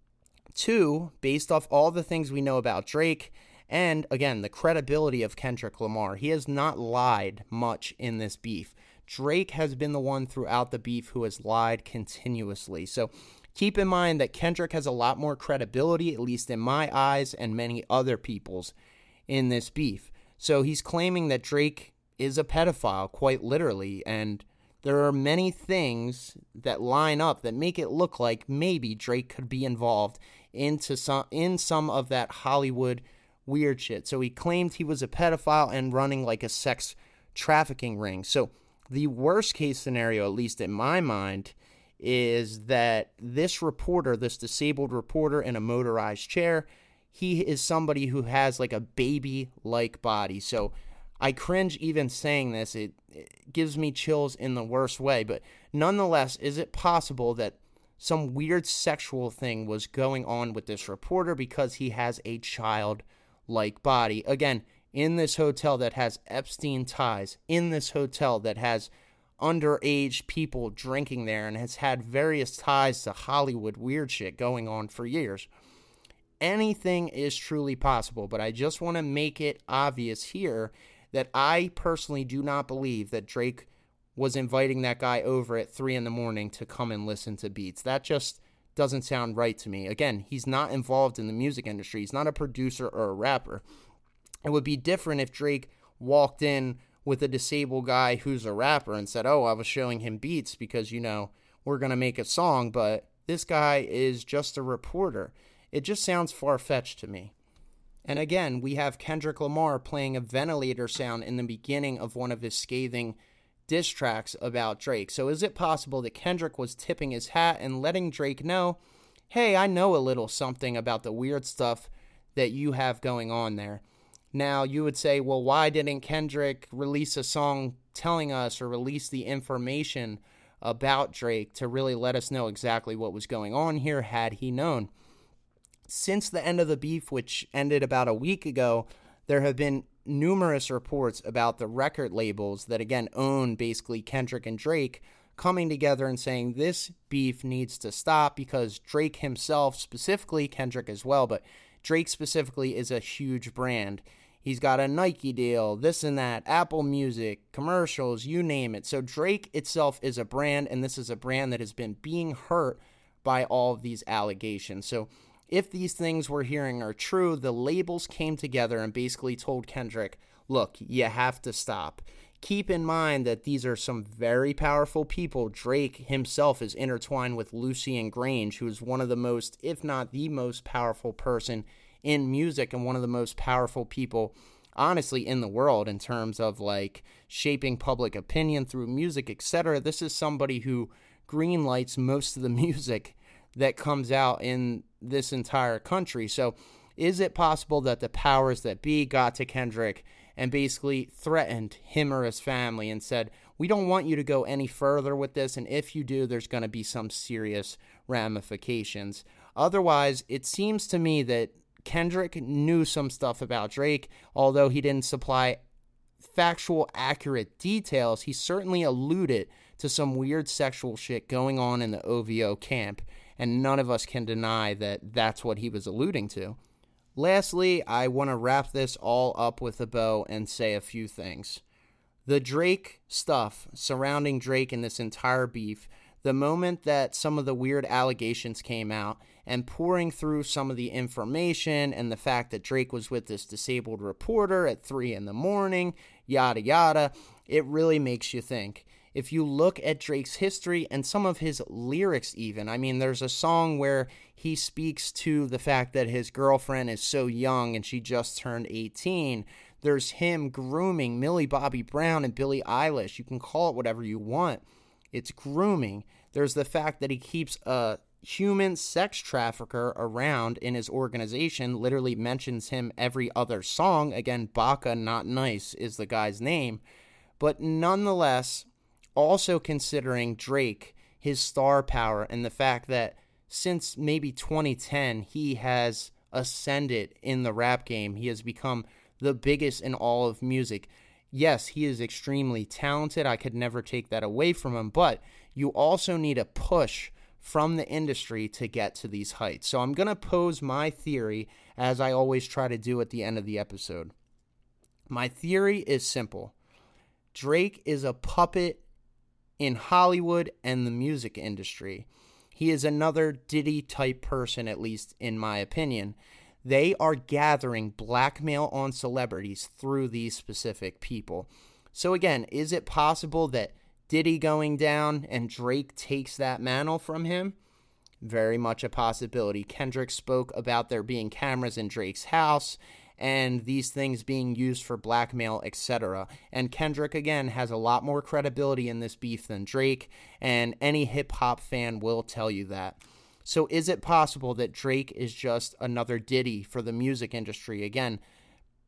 Two, based off all the things we know about Drake, and again, the credibility of Kendrick Lamar, he has not lied much in this beef. Drake has been the one throughout the beef who has lied continuously. So keep in mind that Kendrick has a lot more credibility, at least in my eyes and many other people's, in this beef. So he's claiming that Drake is a pedophile, quite literally, and there are many things that line up that make it look like maybe Drake could be involved in some of that Hollywood weird shit. So he claimed he was a pedophile and running like a sex trafficking ring. So the worst case scenario, at least in my mind, is that this reporter, this disabled reporter in a motorized chair, he is somebody who has like a baby-like body. So I cringe even saying this. It gives me chills in the worst way. But nonetheless, is it possible that some weird sexual thing was going on with this reporter because he has a child-like body? Again, in this hotel that has Epstein ties, in this hotel that has underage people drinking there and has had various ties to Hollywood weird shit going on for years. Anything is truly possible, but I just want to make it obvious here that I personally do not believe that Drake was inviting that guy over at 3 a.m. to come and listen to beats. That just doesn't sound right to me. Again, he's not involved in the music industry. He's not a producer or a rapper. It would be different if Drake walked in with a disabled guy who's a rapper and said, oh, I was showing him beats because, we're going to make a song, but this guy is just a reporter. It just sounds far-fetched to me. And again, we have Kendrick Lamar playing a ventilator sound in the beginning of one of his scathing diss tracks about Drake. So is it possible that Kendrick was tipping his hat and letting Drake know, hey, I know a little something about the weird stuff that you have going on there? Now, you would say, well, why didn't Kendrick release a song telling us or release the information about Drake to really let us know exactly what was going on here had he known? Since the end of the beef, which ended about a week ago, there have been numerous reports about the record labels that, again, own basically Kendrick and Drake coming together and saying this beef needs to stop because Drake himself, specifically Kendrick as well, but Drake specifically is a huge brand. He's got a Nike deal, this and that, Apple Music, commercials, you name it. So Drake itself is a brand, and this is a brand that has been being hurt by all of these allegations. So if these things we're hearing are true, the labels came together and basically told Kendrick, look, you have to stop. Keep in mind that these are some very powerful people. Drake himself is intertwined with Lucian Grange, who is one of the most, if not the most powerful person in music and one of the most powerful people, honestly, in the world in terms of like shaping public opinion through music, etc. This is somebody who greenlights most of the music that comes out in this entire country. So is it possible that the powers that be got to Kendrick and basically threatened him or his family and said, we don't want you to go any further with this, and if you do, there's going to be some serious ramifications? Otherwise, it seems to me that Kendrick knew some stuff about Drake, although he didn't supply factual, accurate details. He certainly alluded to some weird sexual shit going on in the OVO camp, and none of us can deny that that's what he was alluding to. Lastly, I want to wrap this all up with a bow and say a few things. The Drake stuff surrounding Drake in this entire beef, the moment that some of the weird allegations came out, and pouring through some of the information and the fact that Drake was with this disabled reporter at 3 a.m, yada yada, it really makes you think. If you look at Drake's history and some of his lyrics even, I mean, there's a song where he speaks to the fact that his girlfriend is so young and she just turned 18. There's him grooming Millie Bobby Brown and Billie Eilish. You can call it whatever you want. It's grooming. There's the fact that he keeps a human sex trafficker around in his organization, literally mentions him every other song. Again, Baca Not Nice is the guy's name. But nonetheless, also considering Drake, his star power, and the fact that since maybe 2010, he has ascended in the rap game. He has become the biggest in all of music. Yes, he is extremely talented. I could never take that away from him, but you also need a push from the industry to get to these heights. So I'm going to pose my theory, as I always try to do at the end of the episode. My theory is simple. Drake is a puppet in Hollywood and the music industry. He is another Diddy-type person, at least in my opinion. They are gathering blackmail on celebrities through these specific people. So again, is it possible that Diddy going down and Drake takes that mantle from him? Very much a possibility. Kendrick spoke about there being cameras in Drake's house and these things being used for blackmail, etc. And Kendrick, again, has a lot more credibility in this beef than Drake, and any hip-hop fan will tell you that. So is it possible that Drake is just another Diddy for the music industry? Again,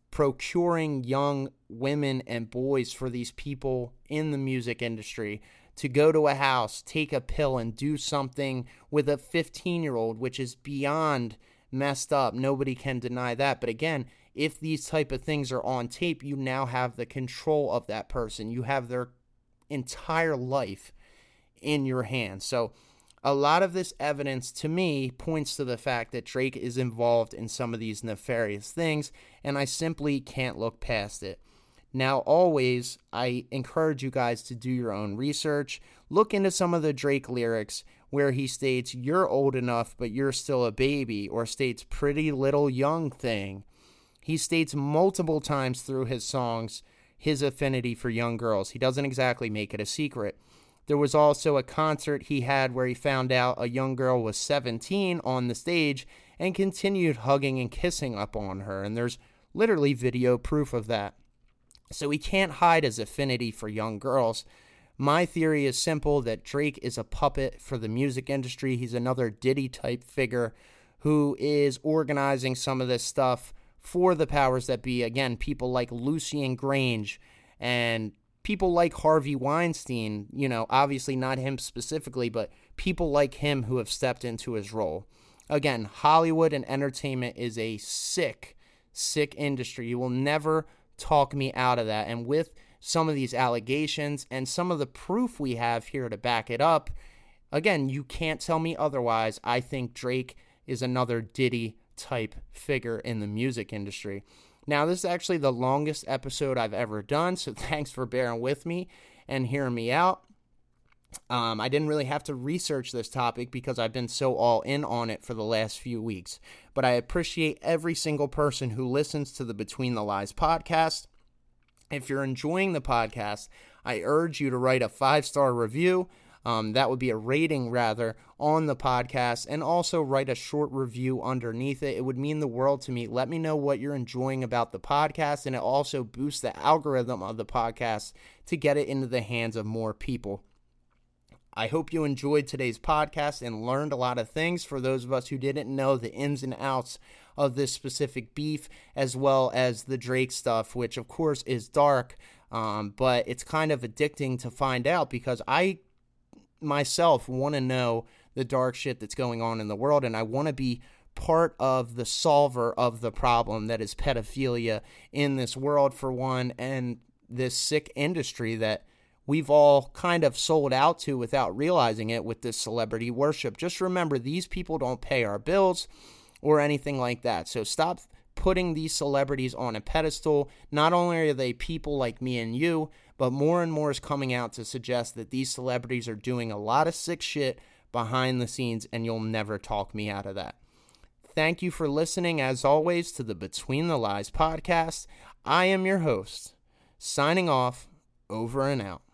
procuring young women and boys for these people in the music industry to go to a house, take a pill, and do something with a 15-year-old, which is beyond messed up. Nobody can deny that. But again, if these type of things are on tape, you now have the control of that person. You have their entire life in your hands. So a lot of this evidence to me points to the fact that Drake is involved in some of these nefarious things, and I simply can't look past it. Now, always, I encourage you guys to do your own research. Look into some of the Drake lyrics where he states, "You're old enough, but you're still a baby," or states, "Pretty little young thing." He states multiple times through his songs his affinity for young girls. He doesn't exactly make it a secret. There was also a concert he had where he found out a young girl was 17 on the stage and continued hugging and kissing up on her, and there's literally video proof of that. So he can't hide his affinity for young girls. My theory is simple, that Drake is a puppet for the music industry. He's another Diddy-type figure who is organizing some of this stuff for the powers that be. Again, people like Lucian Grange and people like Harvey Weinstein, obviously not him specifically, but people like him who have stepped into his role. Again, Hollywood and entertainment is a sick, sick industry. You will never talk me out of that. And with some of these allegations and some of the proof we have here to back it up, again, you can't tell me otherwise. I think Drake is another Diddy-type figure in the music industry. Now, this is actually the longest episode I've ever done, so thanks for bearing with me and hearing me out. I didn't really have to research this topic because I've been so all in on it for the last few weeks. But I appreciate every single person who listens to the Between the Lies podcast. If you're enjoying the podcast, I urge you to write a 5-star review. That would be a rating, rather, on the podcast, and also write a short review underneath it. It would mean the world to me. Let me know what you're enjoying about the podcast, and it also boosts the algorithm of the podcast to get it into the hands of more people. I hope you enjoyed today's podcast and learned a lot of things. For those of us who didn't know the ins and outs of this specific beef, as well as the Drake stuff, which of course is dark, but it's kind of addicting to find out, because I myself want to know the dark shit that's going on in the world, and I want to be part of the solver of the problem that is pedophilia in this world, for one, and this sick industry that we've all kind of sold out to without realizing it with this celebrity worship. Just remember, these people don't pay our bills or anything like that. So stop putting these celebrities on a pedestal. Not only are they people like me and you, but more and more is coming out to suggest that these celebrities are doing a lot of sick shit behind the scenes, and you'll never talk me out of that. Thank you for listening, as always, to the Between the Lies podcast. I am your host, signing off, over and out.